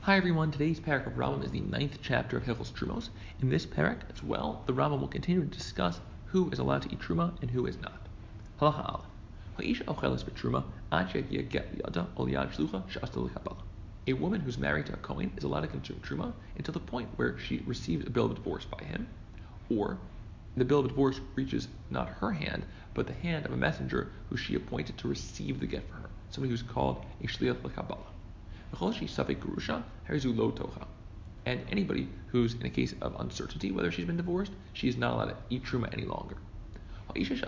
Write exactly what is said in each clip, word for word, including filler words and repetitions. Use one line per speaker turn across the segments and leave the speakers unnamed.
Hi everyone, today's parak of Rambam is the ninth chapter of Hilchos Trumos. In this parak as well, the Rambam will continue to discuss who is allowed to eat Truma and who is not. Halacha Aleph. Ha'isha ocheles b'Truma ad she'yagia get liyada ol yad shlucha she'asta l'kabala. A woman who's married to a Kohen is allowed to consume Truma until the point where she receives a bill of divorce by him, or the bill of divorce reaches not her hand, but the hand of a messenger who she appointed to receive the get for her, somebody who's called a shliach l'kabala. And anybody who's in a case of uncertainty whether she's been divorced, she is not allowed to eat Truma any longer. If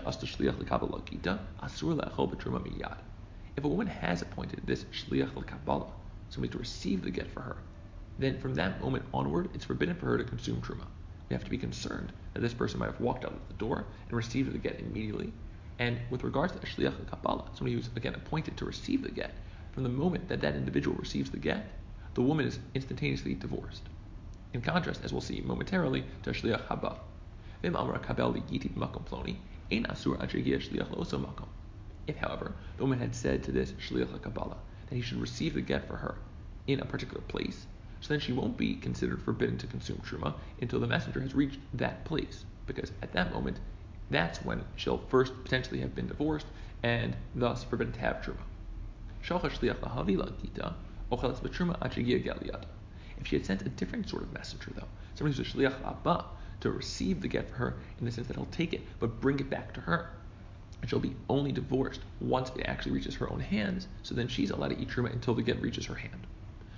a woman has appointed this shliach l'kabala, somebody to receive the get for her, then from that moment onward, it's forbidden for her to consume Truma. We have to be concerned that this person might have walked out of the door and received the get immediately. And with regards to a shliach l'kabala, somebody who's again appointed to receive the get, from the moment that that individual receives the get, the woman is instantaneously divorced. In contrast, as we'll see momentarily, to a shliach haba. If, however, the woman had said to this shliach l'kabala that he should receive the get for her in a particular place, so then she won't be considered forbidden to consume Truma until the messenger has reached that place, because at that moment, that's when she'll first potentially have been divorced and thus forbidden to have Truma. If she had sent a different sort of messenger, though, somebody who's a shliach haba, to receive the get for her in the sense that he'll take it but bring it back to her, and she'll be only divorced once it actually reaches her own hands, so then she's allowed to eat Truma until the get reaches her hand.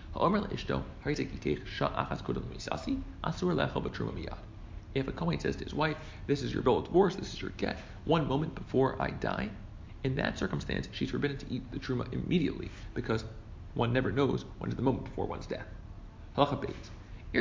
If a Kohen says to his wife, "This is your bill of divorce, this is your get, one moment before I die," in that circumstance, she's forbidden to eat the Truma immediately, because one never knows when is the moment before one's death. Halacha Beis.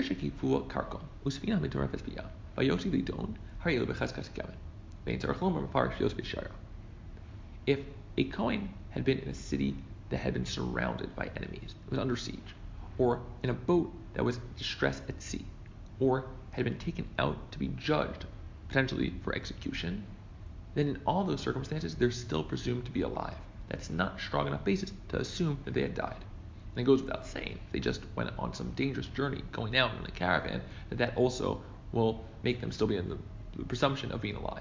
If a Kohen had been in a city that had been surrounded by enemies, it was under siege, or in a boat that was distressed at sea, or had been taken out to be judged, potentially for execution, then in all those circumstances, they're still presumed to be alive. That's not strong enough basis to assume that they had died. And it goes without saying, if they just went on some dangerous journey going out in a caravan, that that also will make them still be in the, the presumption of being alive.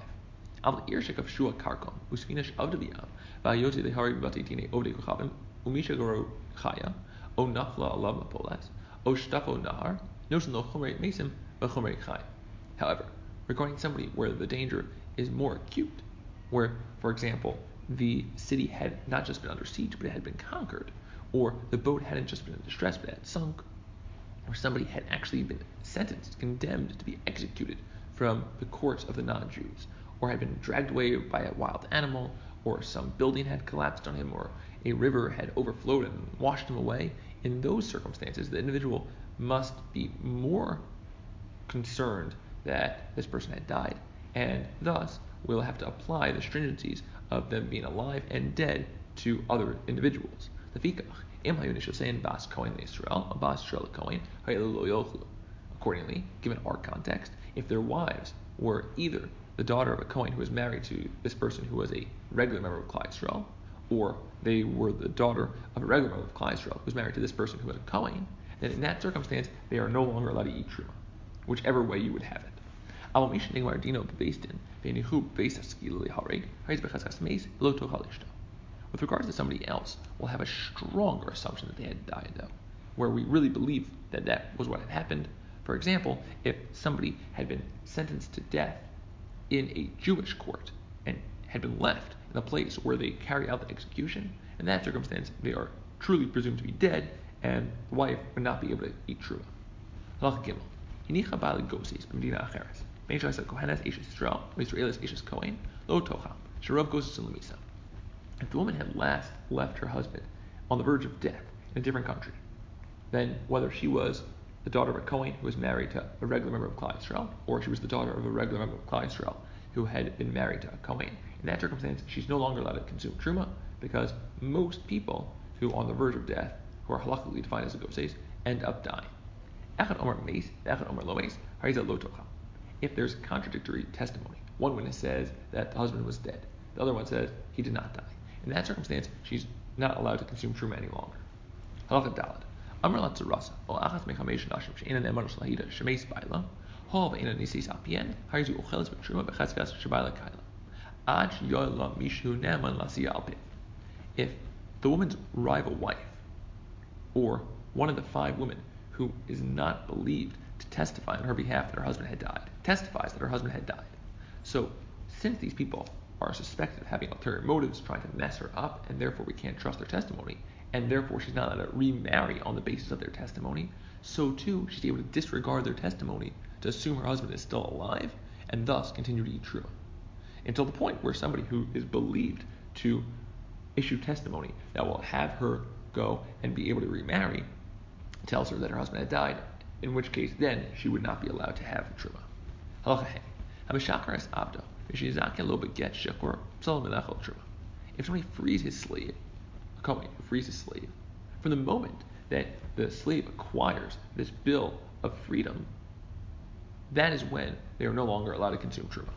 However, regarding somebody where the danger is more acute, where, for example, the city had not just been under siege, but it had been conquered, or the boat hadn't just been in distress, but it had sunk, or somebody had actually been sentenced, condemned to be executed from the courts of the non-Jews, or had been dragged away by a wild animal, or some building had collapsed on him, or a river had overflowed and washed him away. In those circumstances, the individual must be more concerned that this person had died, and thus will have to apply the stringencies of them being alive and dead to other individuals. Accordingly, given our context, if their wives were either the daughter of a Kohen who was married to this person who was a regular member of Klal Yisrael, or they were the daughter of a regular member of Klal Yisrael who was married to this person who was a Kohen, then in that circumstance, they are no longer allowed to eat Truma, whichever way you would have it. With regards to somebody else, we'll have a stronger assumption that they had died, though, where we really believe that that was what had happened. For example, if somebody had been sentenced to death in a Jewish court and had been left in a place where they carry out the execution, in that circumstance, they are truly presumed to be dead, and the wife would not be able to eat Truma. Halacha Gimel. Hinicha ba'al goses b'medina acheres. If the woman had last left her husband on the verge of death in a different country, then whether she was the daughter of a Kohen who was married to a regular member of Klal Yisrael, or she was the daughter of a regular member of Klal Yisrael who had been married to a Kohen, in that circumstance, she's no longer allowed to consume Truma, because most people who are on the verge of death, who are halakhically defined as a goses, end up dying. If there's contradictory testimony, one witness says that the husband was dead, the other one says he did not die. In that circumstance, she's not allowed to consume Truma any longer. Halacha Daled. Amr Latzarasa, O Achas Mechamesh Nashim, Sheina Neman Shlahida, Shemes Baila, Hov Ina Nisis Apien, Harizu Uchelis Betruma, Becheskas, Shabaila Kaila. Aj Yola Mishu Neman Lasia Alpin. If the woman's rival wife, or one of the five women who is not believed to testify on her behalf that her husband had died, testifies that her husband had died. So, since these people are suspected of having ulterior motives, trying to mess her up, and therefore we can't trust their testimony, and therefore she's not allowed to remarry on the basis of their testimony, so too she's able to disregard their testimony to assume her husband is still alive, and thus continue to eat truma. Until the point where somebody who is believed to issue testimony that will have her go and be able to remarry tells her that her husband had died, in which case then she would not be allowed to have truma. Halacha hey. If somebody frees his slave, a Kohen who frees his slave, from the moment that the slave acquires this bill of freedom, that is when they are no longer allowed to consume truma.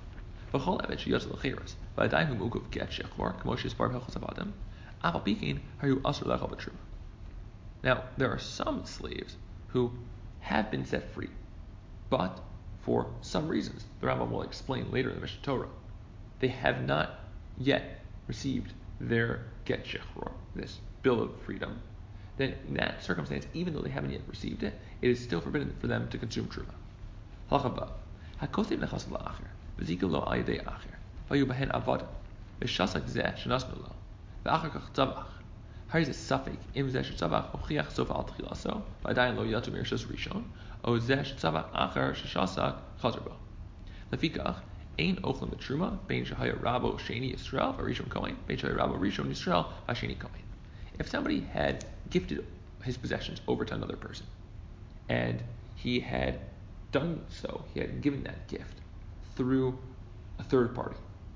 Now, there are some slaves who have been set free, but for some reasons, the Rambam will explain later in the Mishnah Torah, they have not yet received their get shechror, this bill of freedom. Then in that circumstance, even though they haven't yet received it, it is still forbidden for them to consume truma. Halacha hakosev nechas la'acher, v'zika lo ayidei acher, vayu behen avodim, v'shasak zeh shenasnu lo, v'acher kach tzavach. Hari ze safek im zeh shetzavach ochiach sof al tchilaso, v'adayin lo yatu mirshas rishon, o zeh shetzavach acher sheshasak chazer bo. Lefikach, ein ochlam b'truma, bein shehaya rabo sheni Yisrael, v'rishon kohen, bein shehaya rabo rishon Yisrael, v'sheni kohen. If somebody had gifted his possessions over to another person, and he had done so, he had given that gift through a third party,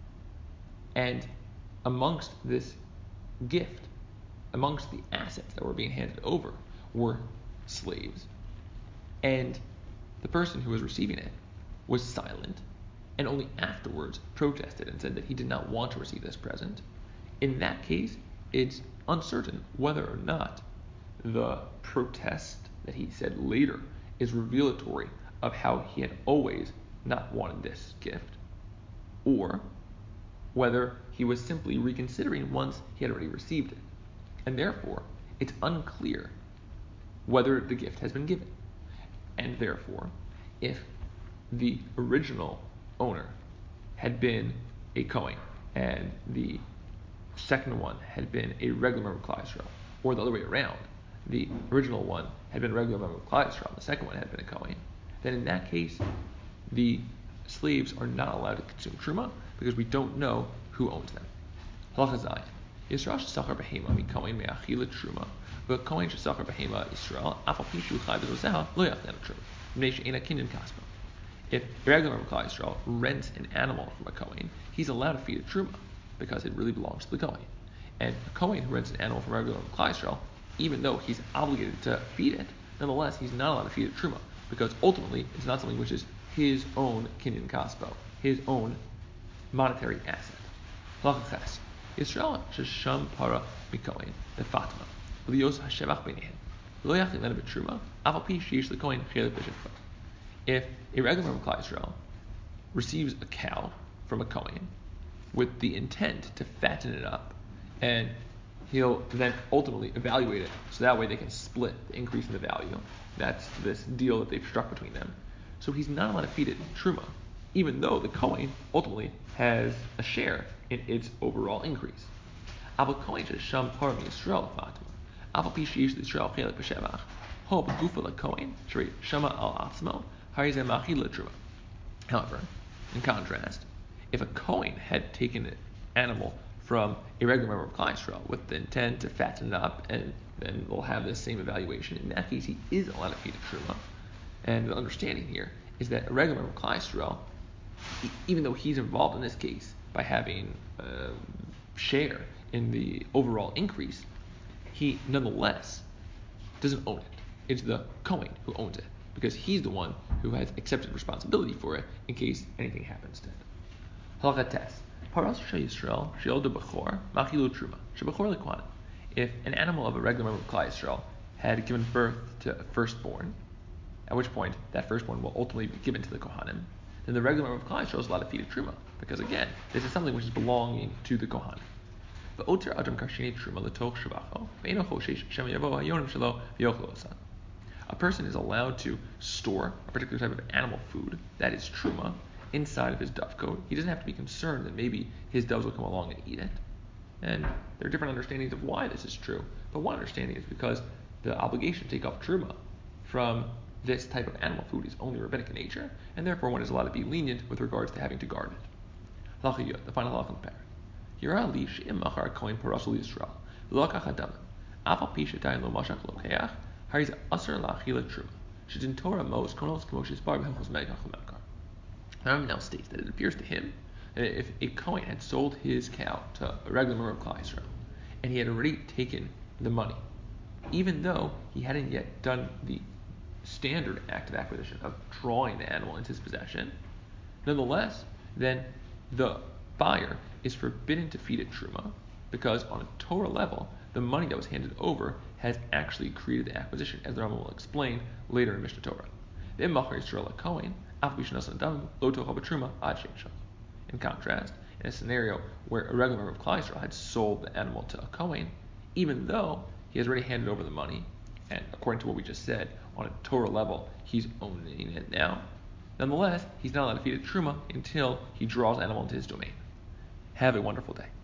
and amongst this gift, amongst the assets that were being handed over, were slaves, and the person who was receiving it was silent, and only afterwards protested and said that he did not want to receive this present, in that case, it's uncertain whether or not the protest that he said later is revelatory of how he had always not wanted this gift, or whether he was simply reconsidering once he had already received it. And therefore, it's unclear whether the gift has been given. And therefore, if the original owner had been a Kohen and the second one had been a regular member of Klal Yisrael, or the other way around, the original one had been a regular member of Klal Yisrael, the second one had been a Kohen, then in that case, the slaves are not allowed to consume truma because we don't know who owns them. Halacha zayin. Yisrael shesachar behema mikohen me'achila truma, but kohen shesachar behema Yisrael afal pishu chai bezoseha lo yachlen truma, b'nei she'ena kinyan kaspa. If a regular member of Klal Yisrael rents an animal from a Kohen, he's allowed to feed a truma because it really belongs to the Kohen. And a Kohen who rents an animal from a regular member of Klal Yisrael, even though he's obligated to feed it, nonetheless he's not allowed to feed a truma because ultimately it's not something which is his own kinyan kaspo, his own monetary asset. Halacha Yisrael shesham para mikohen befatma v'liyos hashevach b'neihem v'lo yachli lena b'truma aval pi sheish l'kohen chelik b'shefcha. If a regular member of Klal Yisrael receives a cow from a Kohen with the intent to fatten it up, and he'll then ultimately evaluate it so that way they can split the increase in the value. That's this deal that they've struck between them. So he's not allowed to feed it truma, even though the Kohen ultimately has a share in its overall increase. However, in contrast, if a Kohen had taken an animal from a regular member of Klal Yisrael with the intent to fatten it up, and then they'll have the same evaluation, in that case he is allowed to feed a truma. And the understanding here is that a regular member of Klal Yisrael, even though he's involved in this case by having a share in the overall increase, he nonetheless doesn't own it. It's the Kohen who owns it, because he's the one who has accepted responsibility for it in case anything happens to it. Halacha tes. Paras Yisrael she'ol de bechor machilu truma shebechor lekwanim. If an animal of a regular member of Klal Yisrael had given birth to a firstborn, at which point that firstborn will ultimately be given to the Kohanim, then the regular number of Klal Yisrael is allowed to feed a Truma, because again, this is something which is belonging to the Kohanim. A person is allowed to store a particular type of animal food, that is Truma, inside of his dovecote. He doesn't have to be concerned that maybe his doves will come along and eat it. And there are different understandings of why this is true, but one understanding is because the obligation to take off Truma from this type of animal food is only rabbinic in nature, and therefore one is allowed to be lenient with regards to having to guard it. The final halach in the parak. Hirali she'im machar kohen parasul Yisrael v'lokach hadam afal pi shetayin lo mashach lokeach hariz aser la'achila truma shetin Torah mos konos k'moshes bar b'hechos me'ikach u'mekar. The Rambam now states that it appears to him that if a kohen had sold his cow to a regular member of Klal Yisrael and he had already taken the money, even though he hadn't yet done the standard act of acquisition of drawing the animal into his possession, nonetheless, then the buyer is forbidden to feed it truma, because on a Torah level, the money that was handed over has actually created the acquisition, as the Rambam will explain later in Mishnah Torah. In contrast, in a scenario where a regular member of Klal Yisrael had sold the animal to a Kohen, even though he has already handed over the money, and according to what we just said, on a Torah level, he's owning it now, nonetheless, he's not allowed to feed it truma until he draws the animal into his domain. Have a wonderful day.